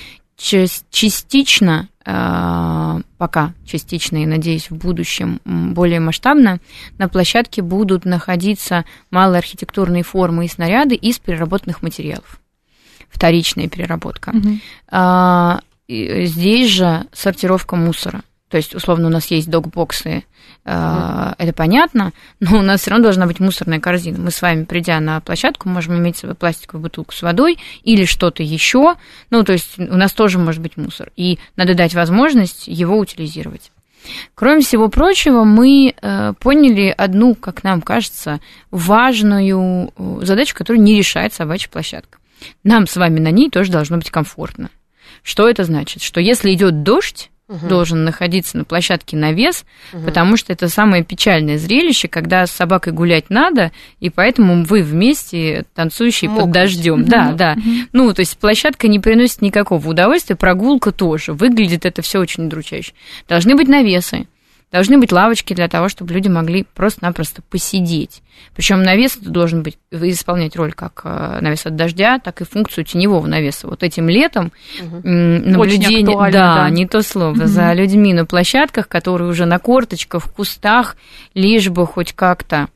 Частично, пока частично, и, надеюсь, в будущем более масштабно, на площадке будут находиться малые архитектурные формы и снаряды из переработанных материалов. Вторичная переработка. Mm-hmm. Здесь же сортировка мусора. То есть, условно, у нас есть док-боксы, mm-hmm. это понятно, но у нас все равно должна быть мусорная корзина. Мы с вами, придя на площадку, можем иметь с собой пластиковую бутылку с водой или что-то еще. Ну, то есть, у нас тоже может быть мусор. И надо дать возможность его утилизировать. Кроме всего прочего, мы поняли одну, как нам кажется, важную задачу, которую не решает собачья площадка. Нам с вами на ней тоже должно быть комфортно. Что это значит? Что если идет дождь, угу. должен находиться на площадке навес, угу. потому что это самое печальное зрелище, когда с собакой гулять надо, и поэтому вы вместе танцующие Мокнуть. Под дождем. Угу. Да, да. Угу. Ну, то есть площадка не приносит никакого удовольствия, прогулка тоже. Выглядит это все очень удручающе. Должны быть навесы. Должны быть лавочки для того, чтобы люди могли просто-напросто посидеть. Причем навес должен быть, исполнять роль как навес от дождя, так и функцию теневого навеса. Вот этим летом угу. наблюдение, да, да, не то слово, угу. за людьми на площадках, которые уже на корточках, в кустах, лишь бы хоть как-то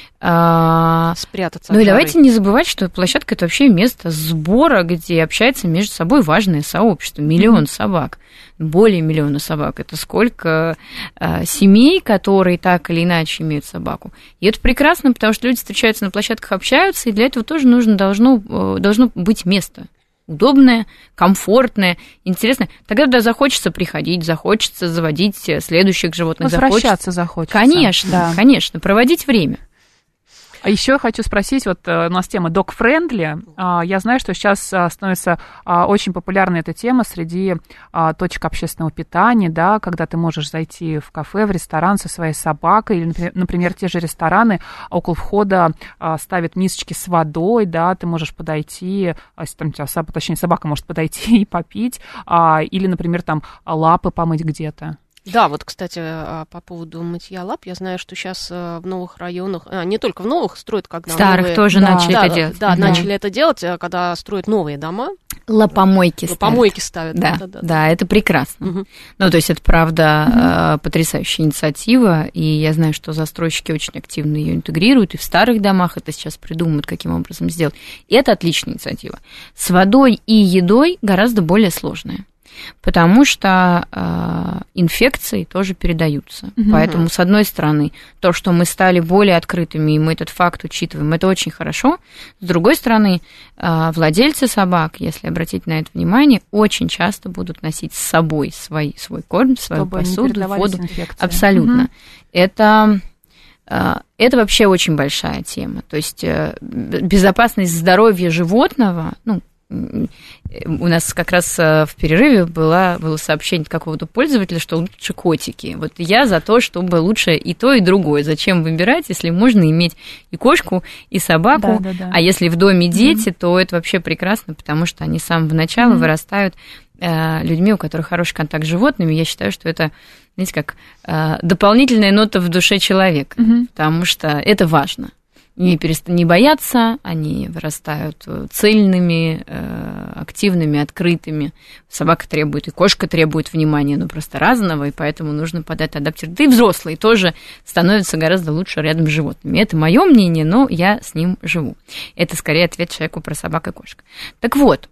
а,
спрятаться.
Ну и давайте не забывать, что площадка – это вообще место сбора, где общается между собой важное сообщество, миллион mm-hmm. собак, более миллиона собак. Это сколько а, семей, которые так или иначе имеют собаку. И это прекрасно, потому что люди встречаются на площадках, общаются, и для этого тоже нужно, должно, должно быть место. Удобное, комфортное, интересное. Тогда да, захочется приходить, захочется заводить следующих животных.
Возвращаться захочется.
Конечно, да. конечно, проводить время.
А еще я хочу спросить, вот у нас тема dog-friendly. Я знаю, что сейчас становится очень популярной эта тема среди точек общественного питания, да, когда ты можешь зайти в кафе, в ресторан со своей собакой, или, например, те же рестораны около входа ставят мисочки с водой, да, ты можешь подойти, если там у тебя собака, точнее, собака может подойти и попить, или, например, там лапы помыть где-то.
Да, вот, кстати, по поводу мытья лап, я знаю, что сейчас в новых районах, а, не только в новых, строят, когда
старых
новые,
тоже
да,
начали
да,
это делать.
Да,
угу.
начали это делать, когда строят новые дома.
Лапомойки ставят.
Лапомойки ставят.
Да,
да, да,
да, да, это прекрасно. Угу. Ну, то есть это, правда, угу. потрясающая инициатива, и я знаю, что застройщики очень активно ее интегрируют, и в старых домах это сейчас придумают, каким образом сделать. И это отличная инициатива. С водой и едой гораздо более сложная. Потому что э, инфекции тоже передаются. Mm-hmm. Поэтому, с одной стороны, то, что мы стали более открытыми, и мы этот факт учитываем, это очень хорошо. С другой стороны, э, владельцы собак, если обратить на это внимание, очень часто будут носить с собой свой, свой корм, свою Чтобы посуду, воду. Инфекции. Абсолютно. Mm-hmm. Это... Это вообще очень большая тема. То есть безопасность здоровья животного, ну, у нас как раз в перерыве было, было сообщение какого-то пользователя, что лучше котики. Вот я за то, чтобы лучше и то, и другое. Зачем выбирать, если можно иметь и кошку, и собаку? Да, да, да. А если в доме дети, mm-hmm. то это вообще прекрасно, потому что они с самого начала mm-hmm. вырастают э, людьми, у которых хороший контакт с животными. Я считаю, что это, знаете, как э, дополнительная нота в душе человека, mm-hmm. потому что это важно. Не, перест... не боятся, они вырастают цельными, активными, открытыми. Собака требует, и кошка требует внимания, но просто разного, и поэтому нужно подать адаптер. Да и взрослые тоже становятся гораздо лучше рядом с животными. Это мое мнение, но я с ним живу. Это скорее ответ человеку про собак и кошек. Так вот,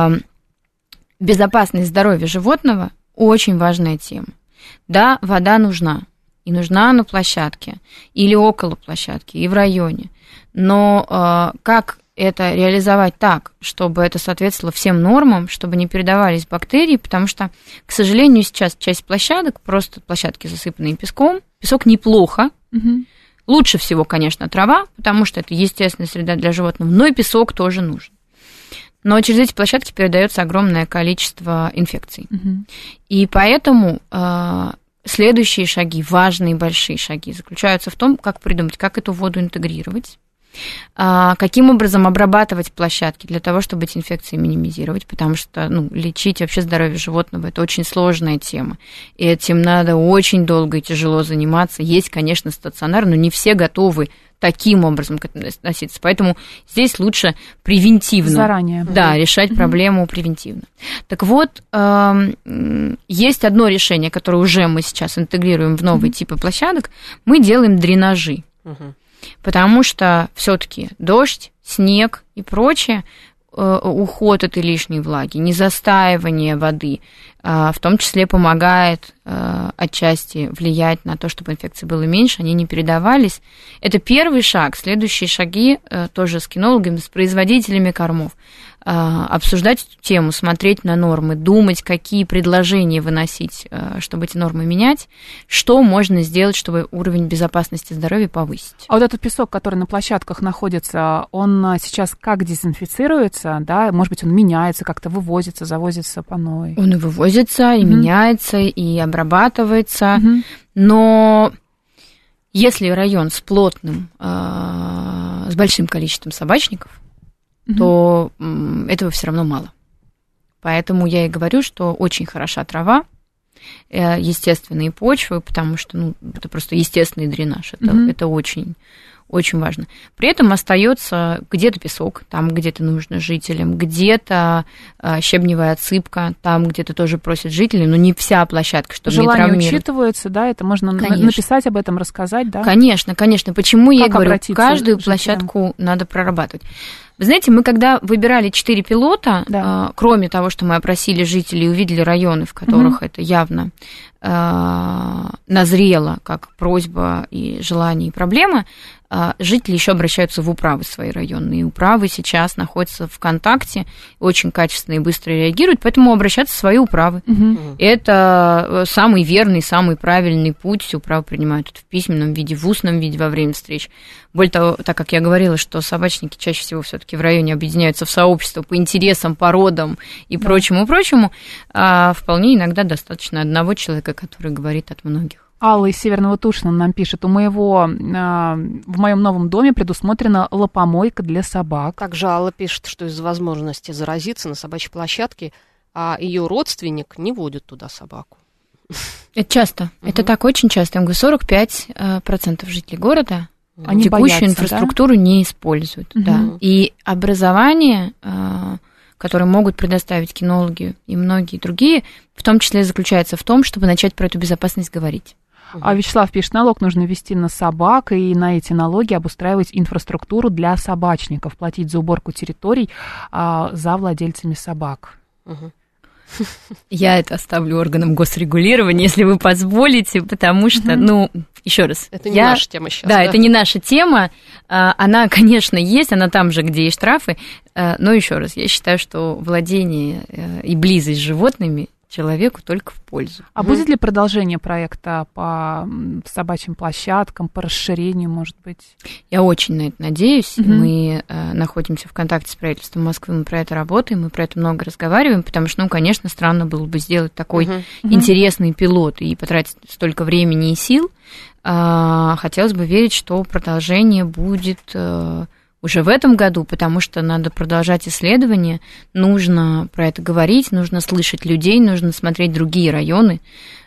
безопасность здоровья животного очень важная тема. Да, вода нужна. И нужна на площадке, или около площадки, и в районе. Но э, как это реализовать так, чтобы это соответствовало всем нормам, чтобы не передавались бактерии, потому что, к сожалению, сейчас часть площадок, просто площадки засыпанные песком, песок неплохо, угу. Лучше всего, конечно, трава, потому что это естественная среда для животных, но и песок тоже нужен. Но через эти площадки передается огромное количество инфекций. Угу. И поэтому... Э, Следующие шаги, важные большие шаги, заключаются в том, как придумать, как эту воду интегрировать, каким образом обрабатывать площадки для того, чтобы эти инфекции минимизировать, потому что ну, лечить вообще здоровье животного – это очень сложная тема, и этим надо очень долго и тяжело заниматься. Есть, конечно, стационар, но не все готовы таким образом к этому относиться. Поэтому здесь лучше превентивно.
Заранее.
Да, mm-hmm. решать проблему mm-hmm. превентивно. Так вот, э, есть одно решение, которое уже мы сейчас интегрируем в новые mm-hmm. типы площадок. Мы делаем дренажи. Mm-hmm. Потому что все-таки дождь, снег и прочее, э, уход этой лишней влаги, незастаивание воды, в том числе помогает отчасти влиять на то, чтобы инфекций было меньше, они не передавались. Это первый шаг. Следующие шаги тоже с кинологами, с производителями кормов. Обсуждать эту тему, смотреть на нормы, думать, какие предложения выносить, чтобы эти нормы менять, что можно сделать, чтобы уровень безопасности здоровья повысить.
А вот этот песок, который на площадках находится, он сейчас как дезинфицируется, да? Может быть, он меняется, как-то вывозится, завозится по новой?
Он и вывозится, и mm-hmm. меняется, и обрабатывается, mm-hmm. но если район с плотным, с большим количеством собачников, то этого все равно мало. Поэтому я и говорю, что очень хороша трава, естественные почвы, потому что ну, это просто естественный дренаж, это, mm-hmm. это очень, очень важно. При этом остается где-то песок, там где-то нужно жителям, где-то щебневая отсыпка, там где-то тоже просят жители, но не вся площадка, чтобы
желание
не травмировать.
Учитывается, да, это можно конечно. Написать об этом, рассказать, да?
Конечно, конечно. Почему как я говорю, каждую площадку надо прорабатывать. Вы знаете, мы когда выбирали четыре пилота, да. э, кроме того, что мы опросили жителей и увидели районы, в которых угу. это явно э, назрело как просьба и желание и проблема, э, жители еще обращаются в управы свои районные. И управы сейчас находятся в контакте, очень качественно и быстро реагируют, поэтому обращаться в свои управы. Угу. Это самый верный, самый правильный путь. Управы принимают это в письменном виде, в устном виде во время встреч. Более того, так как я говорила, что собачники чаще всего все-таки в районе объединяются в сообщества по интересам, породам и да. прочему-прочему, а вполне иногда достаточно одного человека, который говорит от многих.
Алла из Северного Тушина нам пишет, у моего, в моем новом доме предусмотрена лапомойка для собак.
Также Алла пишет, что из-за возможности заразиться на собачьей площадке, а ее родственник не водит туда собаку.
Это часто, угу. это так очень часто. Я говорю, сорок пять процентов жителей города
Они
текущую
боятся,
инфраструктуру да? не используют. Угу. Да. И образование, которое могут предоставить кинологи и многие другие, в том числе заключается в том, чтобы начать про эту безопасность говорить.
А Вячеслав пишет, налог нужно ввести на собак, и на эти налоги обустраивать инфраструктуру для собачников, платить за уборку территорий а, за владельцами собак.
Угу.
Я это оставлю органам госрегулирования, если вы позволите, потому что, mm-hmm. ну, еще раз.
Это не
я,
наша тема сейчас.
Да,
да,
это не наша тема. Она, конечно, есть, она там же, где и штрафы. Но еще раз, я считаю, что владение и близость с животными человеку только в пользу.
А угу. будет ли продолжение проекта по собачьим площадкам, по расширению, может быть?
Я очень на это надеюсь.
Угу.
Мы э, находимся в контакте с правительством Москвы, мы про это работаем, мы про это много разговариваем, потому что, ну, конечно, странно было бы сделать такой угу. интересный пилот и потратить столько времени и сил. А, хотелось бы верить, что продолжение будет... Э, уже в этом году, потому что надо продолжать исследования, нужно про это говорить, нужно слышать людей, нужно смотреть другие районы.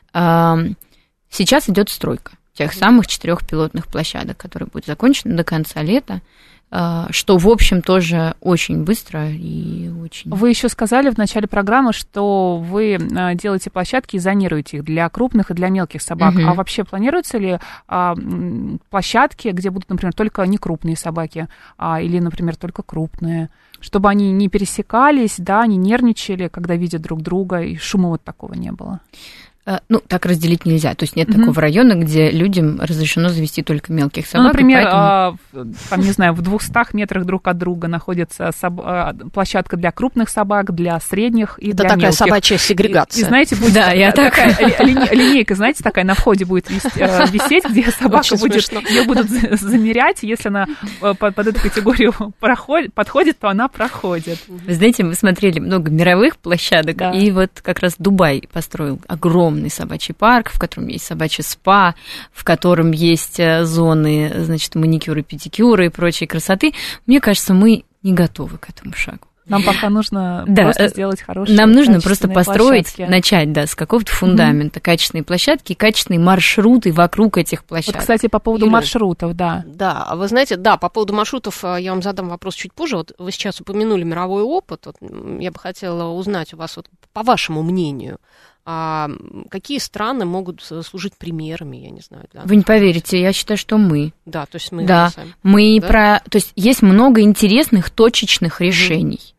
Сейчас идет стройка тех самых четырех пилотных площадок, которые будут закончены до конца лета, что, в общем, тоже очень быстро и очень...
Вы еще сказали в начале программы, что вы делаете площадки и зонируете их для крупных и для мелких собак. Угу. А вообще планируются ли а, площадки, где будут, например, только некрупные собаки, а, или, например, только крупные, чтобы они не пересекались, да, не нервничали, когда видят друг друга, и шума вот такого не было?
Ну, так разделить нельзя. То есть нет mm-hmm. такого района, где людям разрешено завести только мелких собак.
Ну, например,
поэтому...
там, не знаю, в двухстах метрах друг от друга находится соб... площадка для крупных собак, для средних и
Это
для
такая
мелких.
собачья сегрегация.
И, и знаете, будет
да, я
такая так... линейка, знаете, такая на входе будет висеть, где собака будет, ее будут замерять, если она под, под эту категорию проходит, подходит, то она проходит.
Вы знаете, мы смотрели много мировых площадок, да. И вот как раз Дубай построил огромный собачий парк, в котором есть собачий спа, в котором есть зоны, значит, маникюры, педикюры и прочей красоты. Мне кажется, мы не готовы к этому шагу.
Нам пока нужно
да,
просто сделать хорошие,
нам нужно просто построить,
площадки.
начать, да, с какого-то фундамента, mm-hmm. качественные площадки, качественные маршруты вокруг этих площадок.
Вот, кстати, по поводу
Юля,
маршрутов, да.
Да, вы знаете, да, по поводу маршрутов я вам задам вопрос чуть позже. Вот вы сейчас упомянули мировой опыт. Вот я бы хотела узнать у вас, вот, по вашему мнению, а какие страны могут служить примерами, я не знаю. Для...
Вы не поверите, я считаю, что мы.
Да, то есть мы
да,
сами.
мы
да?
про... То есть есть много интересных точечных решений. Mm-hmm.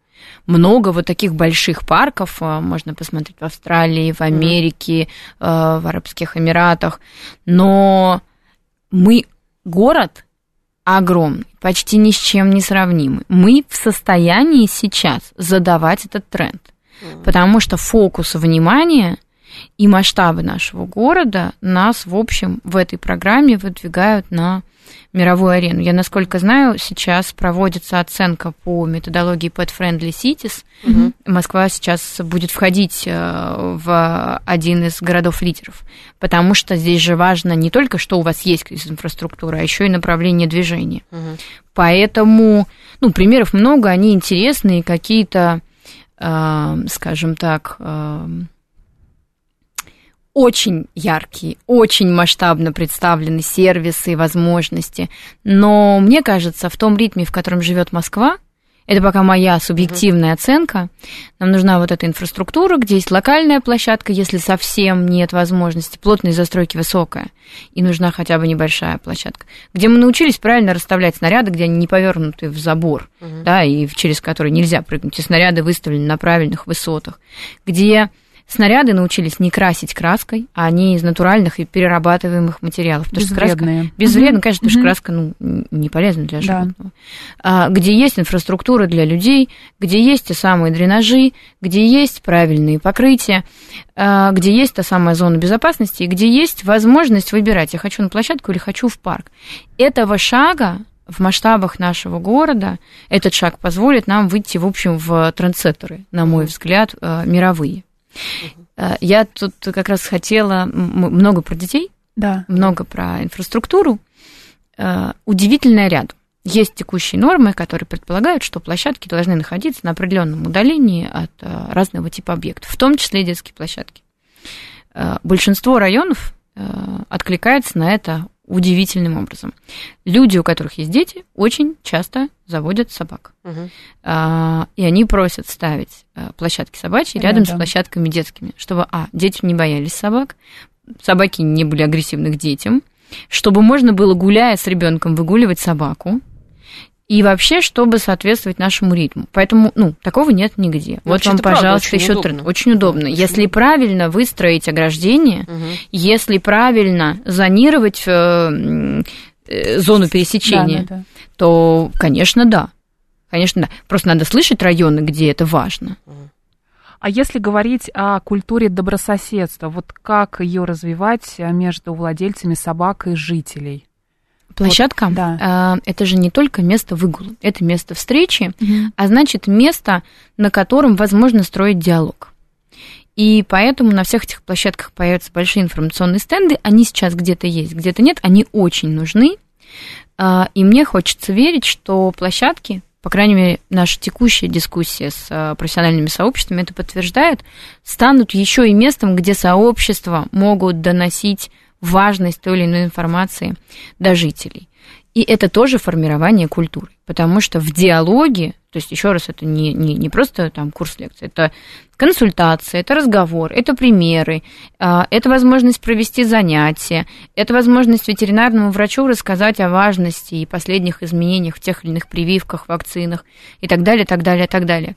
много вот таких больших парков, можно посмотреть в Австралии, в Америке, mm-hmm. в Арабских Эмиратах, но мы город огромный, почти ни с чем не сравнимый. Мы в состоянии сейчас задавать этот тренд, mm-hmm. потому что фокус внимания и масштабы нашего города нас, в общем, в этой программе выдвигают на мировую арену. Я, насколько знаю, сейчас проводится оценка по методологии Pet Friendly Cities. Mm-hmm. Москва сейчас будет входить в один из городов-лидеров, потому что здесь же важно не только, что у вас есть инфраструктура, а еще и направление движения. Mm-hmm. Поэтому, ну, примеров много, они интересные, какие-то, э, скажем так, э, очень яркие, очень масштабно представлены сервисы и возможности. Но мне кажется, в том ритме, в котором живет Москва, это пока моя субъективная uh-huh. оценка, нам нужна вот эта инфраструктура, где есть локальная площадка, если совсем нет возможности, плотность застройки высокая, и нужна хотя бы небольшая площадка, где мы научились правильно расставлять снаряды, где они не повернуты в забор, uh-huh. да, и через который нельзя прыгнуть, и снаряды выставлены на правильных высотах, где снаряды научились не красить краской, а они из натуральных и перерабатываемых материалов.
Безвредные.
Безвредно, mm-hmm. конечно, потому что краска ну, не полезна для животного. Да. А, где есть инфраструктура для людей, где есть те самые дренажи, где есть правильные покрытия, а, где есть та самая зона безопасности, и где есть возможность выбирать, я хочу на площадку или хочу в парк. Этого шага в масштабах нашего города, этот шаг позволит нам выйти, в общем, в трендсеттеры, на мой взгляд, мировые. Uh-huh. Я тут как раз хотела много про детей, да. много про инфраструктуру. Удивительное ряд. Есть текущие нормы, которые предполагают, что площадки должны находиться на определенном удалении от разного типа объектов, в том числе и детские площадки. Большинство районов откликается на это удивительным образом. Люди, у которых есть дети, очень часто заводят собак. Угу. А, и они просят ставить площадки собачьи рядом, рядом с площадками детскими, чтобы, а, дети не боялись собак, собаки не были агрессивны к детям, чтобы можно было, гуляя с ребенком, выгуливать собаку, и вообще, чтобы соответствовать нашему ритму. Поэтому, ну, такого нет нигде. Ну, вот вам, пожалуйста, еще тренд. Очень удобно. Очень если удобно. Правильно выстроить ограждение, угу. если правильно зонировать э, э, зону пересечения, да, да, да. то, конечно, да. Конечно, да. Просто надо слышать районы, где это важно.
А если говорить о культуре добрососедства, вот как ее развивать между владельцами собак и жителей?
Площадка, вот, да. Это же не только место выгула, это место встречи, угу. а значит место, на котором возможно строить диалог. И поэтому на всех этих площадках появятся большие информационные стенды, они сейчас где-то есть, где-то нет, они очень нужны. И мне хочется верить, что площадки, по крайней мере, наша текущая дискуссия с профессиональными сообществами это подтверждает, станут еще и местом, где сообщества могут доносить важность той или иной информации до жителей. И это тоже формирование культуры, потому что в диалоге, то есть, еще раз, это не, не, не просто там курс лекций, это консультация, это разговор, это примеры, это возможность провести занятия, это возможность ветеринарному врачу рассказать о важности и последних изменениях в тех или иных прививках, вакцинах и так далее, так далее, так далее.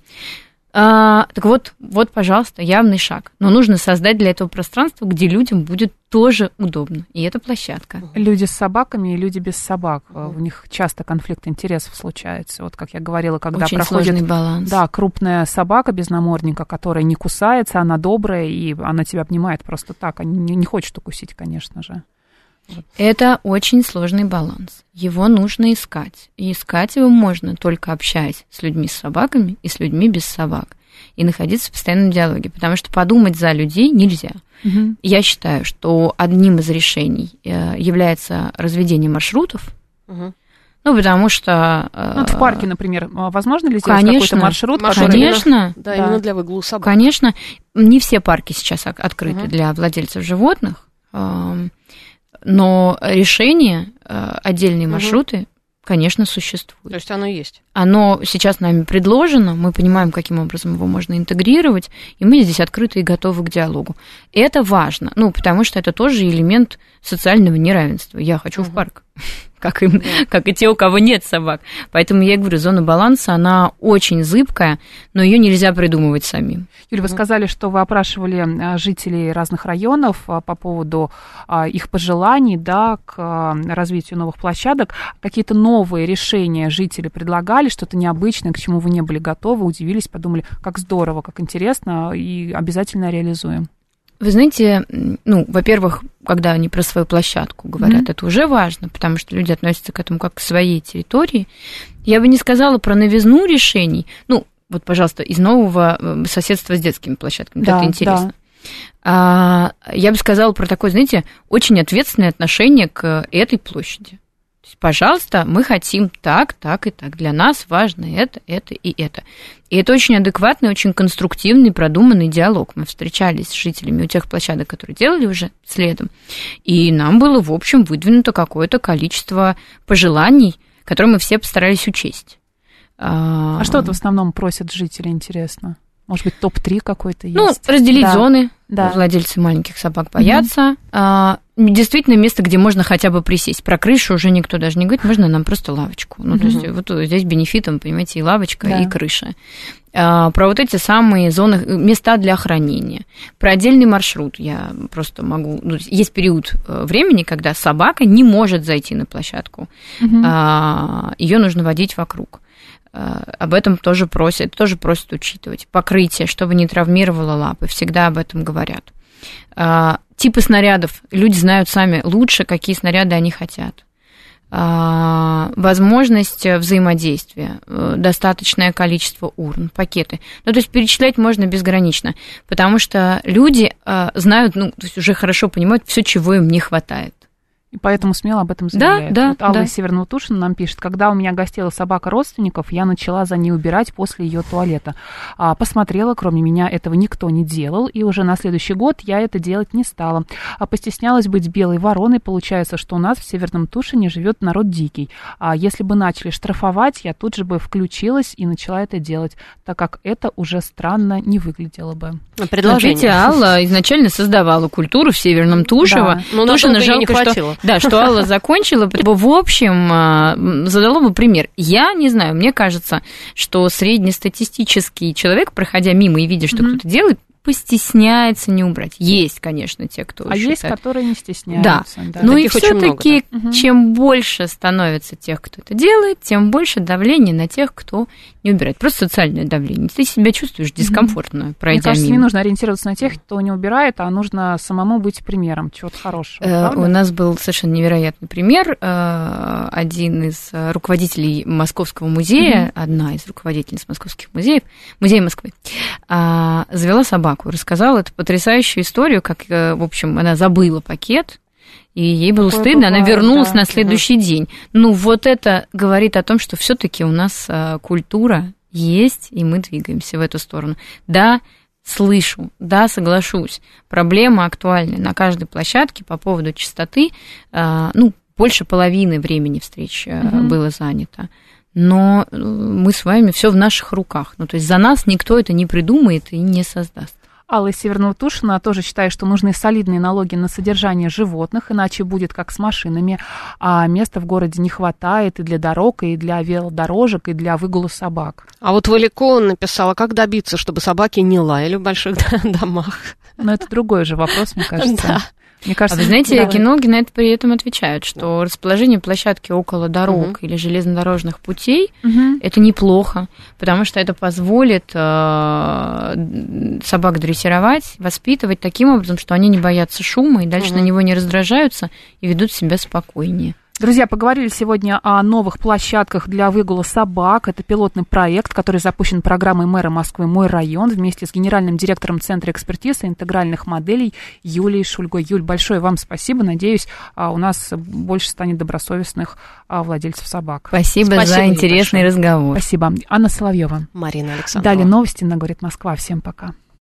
А, так вот, вот, пожалуйста, явный шаг. Но нужно создать для этого пространство, где людям будет тоже удобно. И это площадка.
Люди с собаками и люди без собак. У них часто конфликт интересов случается. Вот как я говорила, когда
очень
проходит
сложный баланс.
Да, крупная собака без намордника, которая не кусается, она добрая, и она тебя обнимает просто так. Она не, не хочет укусить, конечно же. Вот.
Это очень сложный баланс. Его нужно искать. И искать его можно только общаясь с людьми с собаками и с людьми без собак. И находиться в постоянном диалоге. Потому что подумать за людей нельзя. Угу. Я считаю, что одним из решений является разведение маршрутов. Угу. Ну, потому что...
Ну, вот в парке, например, возможно ли сделать
конечно,
какой-то маршрут?
Маршрут, конечно.
Да, да, именно для выгула собак.
Конечно. Не все парки сейчас открыты угу. для владельцев животных. Но решение, отдельные маршруты, угу. конечно, существуют.
То есть оно есть?
Оно сейчас нами предложено, мы понимаем, каким образом его можно интегрировать, и мы здесь открыты и готовы к диалогу. И это важно, ну, потому что это тоже элемент социального неравенства. Я хочу угу. в парк. как, им, как и те, у кого нет собак. Поэтому я говорю, зона баланса, она очень зыбкая, но ее нельзя придумывать самим.
Юля, вы сказали, что вы опрашивали жителей разных районов по поводу их пожеланий, да, к развитию новых площадок. Какие-то новые решения жители предлагали, что-то необычное, к чему вы не были готовы, удивились, подумали, как здорово, как интересно, и обязательно реализуем.
Вы знаете, ну, во-первых, когда они про свою площадку говорят, mm-hmm. это уже важно, потому что люди относятся к этому как к своей территории. Я бы не сказала про новизну решений. Ну, вот, пожалуйста, из нового соседства с детскими площадками. Да, это интересно. Да. А, я бы сказала про такое, знаете, очень ответственное отношение к этой площади. То есть, пожалуйста, мы хотим так, так и так. Для нас важно это, это и это. И это очень адекватный, очень конструктивный, продуманный диалог. Мы встречались с жителями у тех площадок, которые делали уже следом, и нам было, в общем, выдвинуто какое-то количество пожеланий, которые мы все постарались учесть.
А, а что в основном просят жители, интересно? Может быть, топ три какой-то есть?
Ну, разделить
да.
зоны.
Да.
Владельцы маленьких собак боятся. Mm-hmm. Действительно, место, где можно хотя бы присесть. Про крышу уже никто даже не говорит, можно нам просто лавочку. Ну, mm-hmm. то есть вот здесь бенефитом, понимаете, и лавочка, да. и крыша. Про вот эти самые зоны, места для хранения. Про отдельный маршрут я просто могу... Ну, есть период времени, когда собака не может зайти на площадку. Mm-hmm. Ее нужно водить вокруг. Об этом тоже просят, тоже просят учитывать. Покрытие, чтобы не травмировало лапы, всегда об этом говорят. Типы снарядов. Люди знают сами лучше, какие снаряды они хотят. Возможность взаимодействия, достаточное количество урн, пакеты. Ну, то есть перечислять можно безгранично, потому что люди знают, ну, то есть уже хорошо понимают все, чего им не хватает.
И поэтому смело об этом заявляют.
Да, да,
вот Алла
да.
из Северного Тушина нам пишет: когда у меня гостила собака родственников, я начала за ней убирать после ее туалета. А, посмотрела, кроме меня этого никто не делал, и уже на следующий год я это делать не стала. А постеснялась быть белой вороной. Получается, что у нас в Северном Тушине живет народ дикий. А если бы начали штрафовать, я тут же бы включилась и начала это делать, так как это уже странно не выглядело бы.
Предложение. Смотрите, Алла изначально создавала культуру в Северном Тушино.
Да, но
Тушино жалко,
не хватило.
Что... Да, что Алла закончила, в общем, задала бы пример. Я не знаю, мне кажется, что среднестатистический человек, проходя мимо и видя, что mm-hmm. кто-то делает, постесняется не убрать. Есть, конечно, те, кто
а
считает.
есть, которые не стесняются.
Да,
да.
но
таких
и все-таки,
много, да.
чем больше становится тех, кто это делает, тем больше давления на тех, кто не убирает. Просто социальное давление. Ты себя чувствуешь дискомфортно, mm-hmm. пройдя
Мне кажется,
мимо.
не нужно ориентироваться на тех, кто не убирает, а нужно самому быть примером чего-то хорошего.
Э, у нас был совершенно невероятный пример. Э, один из руководителей Московского музея, mm-hmm. одна из руководительниц московских музеев, музея Москвы, э, завела собаку. Рассказала эту потрясающую историю, как, в общем, она забыла пакет, и ей было Такое стыдно, бывает, она вернулась да, на следующий да. день. Ну, вот это говорит о том, что все-таки у нас культура есть, и мы двигаемся в эту сторону. Да, слышу, да, соглашусь, проблема актуальна на каждой площадке по поводу чистоты, ну, больше половины времени встреч угу. было занято. Но мы с вами, все в наших руках. Ну, то есть за нас никто это не придумает и не создаст.
Алла из Северного Тушина тоже считает, что нужны солидные налоги на содержание животных, иначе будет как с машинами, а места в городе не хватает и для дорог, и для велодорожек, и для выгула собак.
А вот Валико написала, как добиться, чтобы собаки не лаяли в больших домах.
Но это другой же вопрос, мне кажется.
Да.
Мне кажется,
а вы знаете,
давай.
кинологи на это при этом отвечают, что да. расположение площадки около дорог угу. или железнодорожных путей угу. это неплохо, потому что это позволит э, собак дрессировать, воспитывать таким образом, что они не боятся шума и дальше угу. на него не раздражаются и ведут себя спокойнее.
Друзья, поговорили сегодня о новых площадках для выгула собак. Это пилотный проект, который запущен программой мэра Москвы «Мой район» вместе с генеральным директором Центра экспертизы интегральных моделей Юлией Шульгой. Юль, большое вам спасибо. Надеюсь, у нас больше станет добросовестных владельцев собак.
Спасибо, спасибо за интересный большое. разговор.
Спасибо. Анна Соловьева.
Марина Александрова.
Далее новости на «Говорит Москва». Всем пока.